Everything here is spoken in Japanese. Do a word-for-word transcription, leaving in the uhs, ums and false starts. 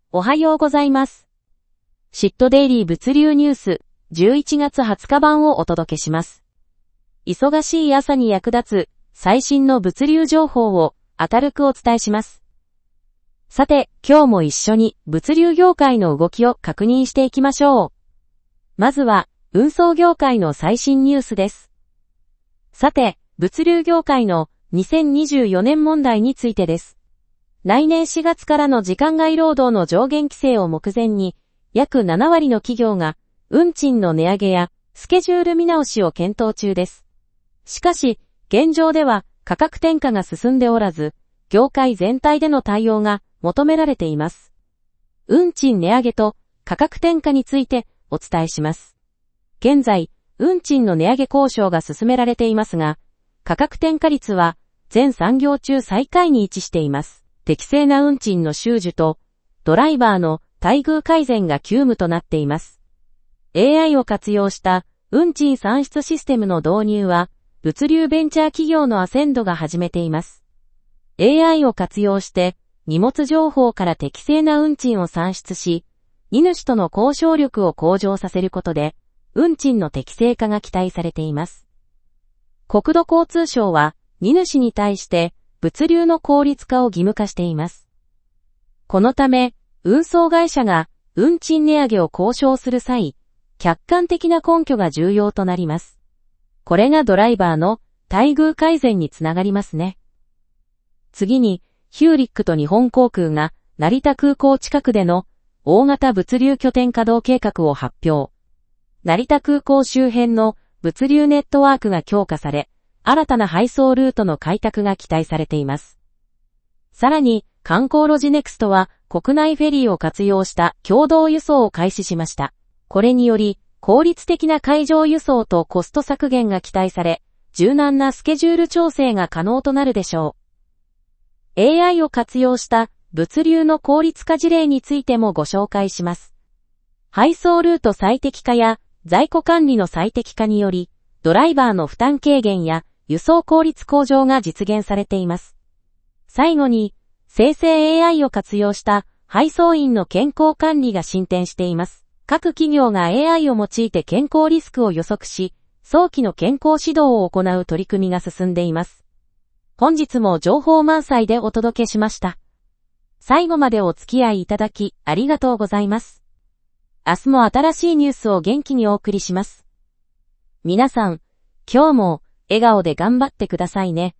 おはようございます。シットデイリー物流ニュースじゅういちがつはつか版をお届けします。忙しい朝に役立つ最新の物流情報を明るくお伝えします。さて、今日も一緒に物流業界の動きを確認していきましょう。まずは、運送業界の最新ニュースです。さて、物流業界のにせんにじゅうよねん問題についてです。来年しがつからの時間外労働の上限規制を目前に、約ななわりの企業が、運賃の値上げやスケジュール見直しを検討中です。しかし、現状では価格転嫁が進んでおらず、業界全体での対応が求められています。運賃値上げと価格転嫁についてお伝えします。現在、運賃の値上げ交渉が進められていますが、価格転嫁率は全産業中最下位に位置しています。適正な運賃の収受と、ドライバーの待遇改善が急務となっています。エーアイ を活用した運賃算出システムの導入は、物流ベンチャー企業のアセンドが始めています。エーアイ を活用して、荷物情報から適正な運賃を算出し、荷主との交渉力を向上させることで、運賃の適正化が期待されています。国土交通省は、荷主に対して、物流の効率化を義務化しています。このため、運送会社が運賃値上げを交渉する際、客観的な根拠が重要となります。これがドライバーの待遇改善につながりますね。次に、ヒューリックと日本航空が成田空港近くでの大型物流拠点稼働計画を発表。成田空港周辺の物流ネットワークが強化され、新たな配送ルートの開拓が期待されています。さらに、観光ロジネクストは国内フェリーを活用した共同輸送を開始しました。これにより、効率的な海上輸送とコスト削減が期待され、柔軟なスケジュール調整が可能となるでしょう。エーアイ を活用した物流の効率化事例についてもご紹介します。配送ルート最適化や在庫管理の最適化により、ドライバーの負担軽減や輸送効率向上が実現されています。最後に、生成 エーアイ を活用した配送員の健康管理が進展しています。各企業が エーアイ を用いて健康リスクを予測し、早期の健康指導を行う取り組みが進んでいます。本日も情報満載でお届けしました。最後までお付き合いいただきありがとうございます。明日も新しいニュースを元気にお送りします。皆さん、今日も笑顔で頑張ってくださいね。